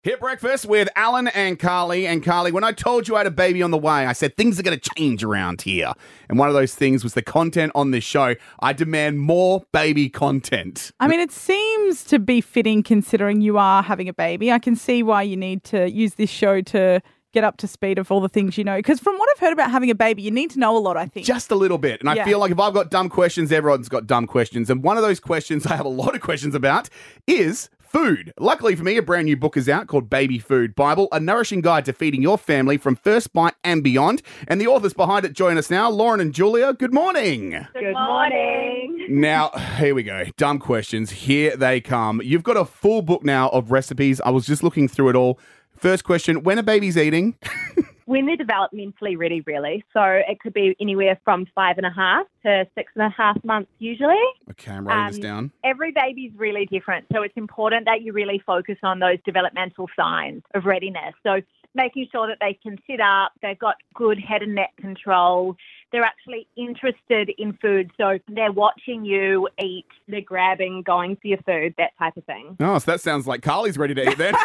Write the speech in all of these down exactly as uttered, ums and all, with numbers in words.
Hit Breakfast with Alan and Carly. And Carly, when I told you I had a baby on the way, I said things are going to change around here. And one of those things was the content on this show. I demand more baby content. I mean, it seems to be fitting considering you are having a baby. I can see why you need to use this show to get up to speed of all the things you know. Because from what I've heard about having a baby, you need to know a lot, I think. Just a little bit. And I Yeah. feel like if I've got dumb questions, everyone's got dumb questions. And one of those questions I have a lot of questions about is food. Luckily for me, a brand new book is out called Baby Food Bible, a nourishing guide to feeding your family from first bite and beyond. And the authors behind it join us now, Lauren and Julia. Good morning. Good morning. Now, here we go. Dumb questions. Here they come. You've got a full book now of recipes. I was just looking through it all. First question, when a baby's eating? When they're developmentally ready, really. So it could be anywhere from five and a half to six and a half months usually. Okay, I'm writing this Um, down. Every baby's really different. So it's important that you really focus on those developmental signs of readiness. So making sure that they can sit up, they've got good head and neck control, they're actually interested in food. So they're watching you eat, they're grabbing, going for your food, that type of thing. Oh, so that sounds like Carly's ready to eat then.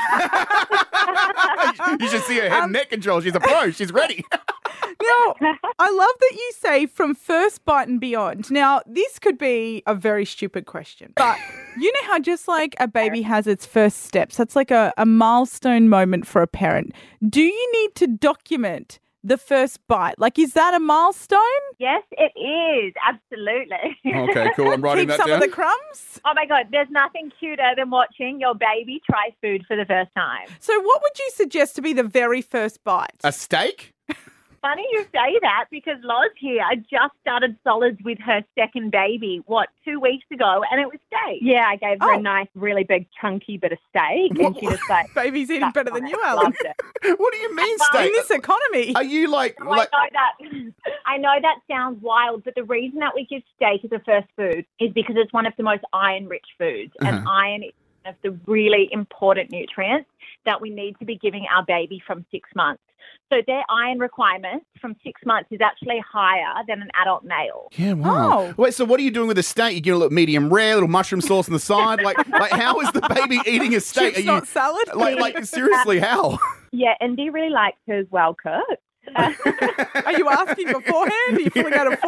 You should see her head and neck control. She's a pro. She's ready. Now, I love that you say from first bite and beyond. Now, this could be a very stupid question, but you know how just like a baby has its first steps, that's like a, a milestone moment for a parent. Do you need to document the first bite? Like, is that a milestone? Yes, it is. Absolutely. Okay, cool. I'm writing Keep that some down. of the crumbs? Oh my God, there's nothing cuter than watching your baby try food for the first time. So what would you suggest to be the very first bite? A steak? Funny you say that because Loz here just started solids with her second baby, what, two weeks ago, and it was steak. Yeah, I gave her Oh. a nice, really big, chunky bit of steak, and she just like, Baby's eating "That's better than fine." you, Alan. Loved it. What do you mean In steak? this economy. Are you like... I like know that. I know that sounds wild, but the reason that we give steak as a first food is because it's one of the most iron-rich foods, and Uh-huh. iron is one of the really important nutrients that we need to be giving our baby from six months. So their iron requirements from six months is actually higher than an adult male. Yeah, wow. Oh. Wait, so what are you doing with the steak? You get a little medium rare, little mushroom sauce on the side? Like, like how is the baby eating a steak? Chips, Are you, not salad? like, like, seriously, how? Yeah, Indy really likes hers well cooked. Are you asking beforehand? Are you pulling out a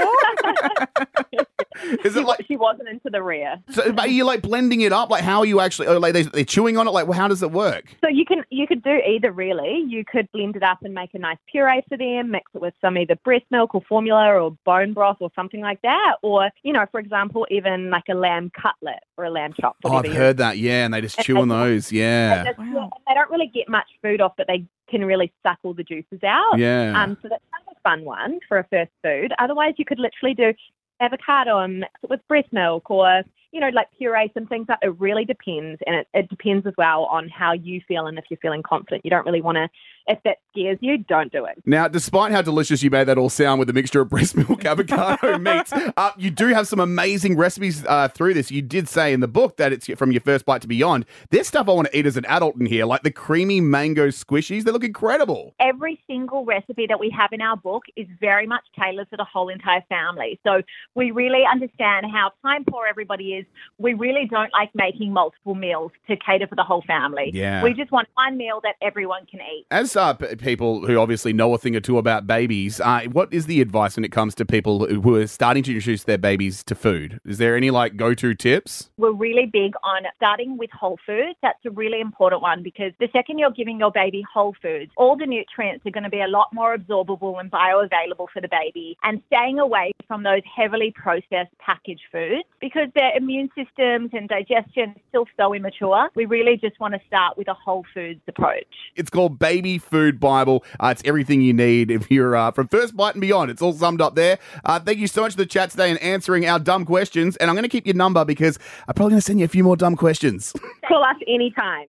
fork? Is it like... She wasn't into the rear. So, are you like blending it up? Like, how are you actually? Oh, like they, they're chewing on it. Like, well, how does it work? So you can you could do either really. You could blend it up and make a nice puree for them, mix it with some either breast milk or formula or bone broth or something like that. Or, you know, for example, even like a lamb cutlet or a lamb chop. Oh, I've heard that. Yeah, and they just chew on those. Yeah, That's- Wow. They don't really get much food off, but they can really suck all the juices out. yeah. Um, so that's kind of a fun one for a first food. Otherwise, you could literally do avocado and mix it with breast milk or, you know, like puree some things up. It really depends. And it, it depends as well on how you feel and if you're feeling confident. You don't really want to, if that scares you, don't do it. Now, despite how delicious you made that all sound with a mixture of breast milk, avocado, meats, uh, you do have some amazing recipes uh, through this. You did say in the book that it's from your first bite to beyond. There's stuff I want to eat as an adult in here, like the creamy mango squishies. They look incredible. Every single recipe that we have in our book is very much tailored to the whole entire family. So we really understand how time poor everybody is. We really don't like making multiple meals to cater for the whole family. Yeah. We just want one meal that everyone can eat. As uh, p- people who obviously know a thing or two about babies, uh, what is the advice when it comes to people who are starting to introduce their babies to food? Is there any like go-to tips? We're really big on starting with whole foods. That's a really important one because the second you're giving your baby whole foods, all the nutrients are going to be a lot more absorbable and bioavailable for the baby, and staying away from those heavily processed packaged foods because their immune systems and digestion is still so immature. We really just want to start with a whole foods approach. It's called Baby Food Bible. Uh, it's everything you need if you're uh, from first bite and beyond. It's all summed up there. Uh, thank you so much for the chat today and answering our dumb questions. And I'm going to keep your number because I'm probably going to send you a few more dumb questions. Call us anytime.